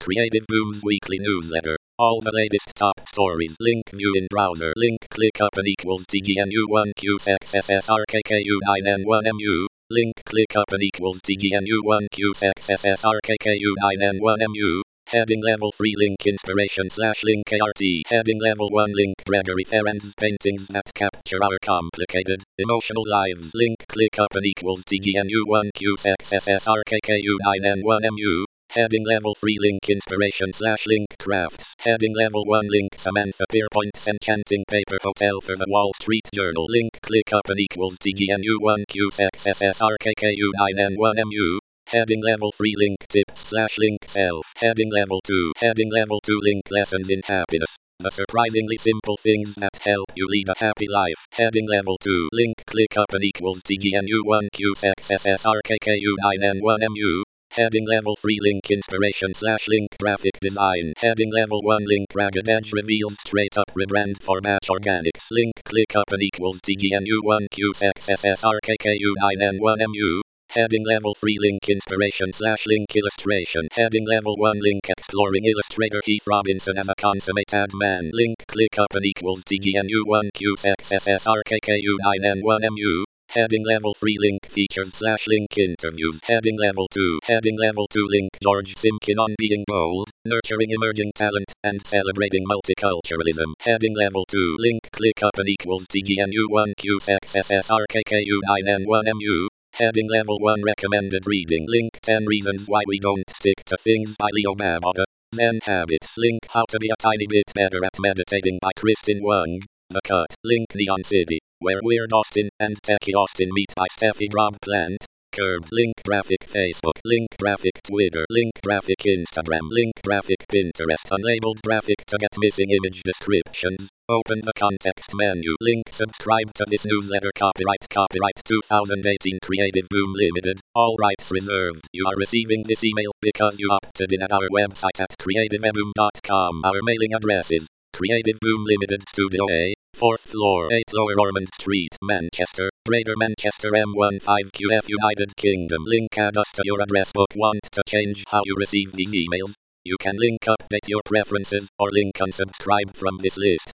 Creative Boom's weekly newsletter. All the latest top stories. Link view in browser. Link click up and equals TGNU1QXSSRKKU9N1MU. Link click up and equals TGNU1QXSSRKKU9N1MU. Heading level 3 link inspiration / link ART. Heading level 1 link Gregory Ferrand's paintings that capture our complicated, emotional lives. Link click up and equals TGNU1QXSSRKKU9N1MU. Heading level 3 link inspiration / link crafts. Heading level 1 link Samantha Pierpoint's enchanting paper hotel for the Wall Street Journal. Link click up and equals TGNU1QXSSRKKU9N1MU. Heading level 3 link tips / link self. Heading level 2. Heading level 2 link lessons in happiness. The surprisingly simple things that help you lead a happy life. Heading level 2 link click up and equals TGNU1QXSSRKKU9N1MU. Heading level 3 link inspiration / link graphic design. Heading level 1 link Ragged Edge reveals straight up rebrand for Match Organics. Link click up and equals TGNU1QXSSRKKU9N1MU. Heading level 3 link inspiration / link illustration. Heading level 1 link exploring illustrator Heath Robinson as a consummate ad man. Link click up and equals TGNU1QXSSRKKU9N1MU. Heading level 3 link features / link interviews. Heading level 2. Heading level 2 link George Simkin on being bold, nurturing emerging talent, and celebrating multiculturalism. Heading level 2 link click up and equals TGNU1QXSSRKKU9N1MU. Heading level 1 recommended reading. Link 10 reasons why we don't stick to things by Leo Babauta. Zen Habits. Link How to be a tiny bit better at meditating by Kristin Wong. The Cut. Link Neon City, where Weird Austin and Techie Austin meet by Steffi Rob Plant. Curb. Link graphic Facebook. Link graphic Twitter. Link graphic Instagram. Link graphic Pinterest. Unlabeled graphic to get missing image descriptions. Open the context menu. Link subscribe to this newsletter. Copyright 2018 Creative Boom Limited. All rights reserved. You are receiving this email because you opted in at our website at creativeboom.com. Our mailing address is Creative Boom Limited Studio A, 4th floor, 8 Lower Ormond Street, Manchester, Greater Manchester M15QF, United Kingdom. Link add us to your address book. Want to change how you receive these emails? You can link update your preferences or link unsubscribe from this list.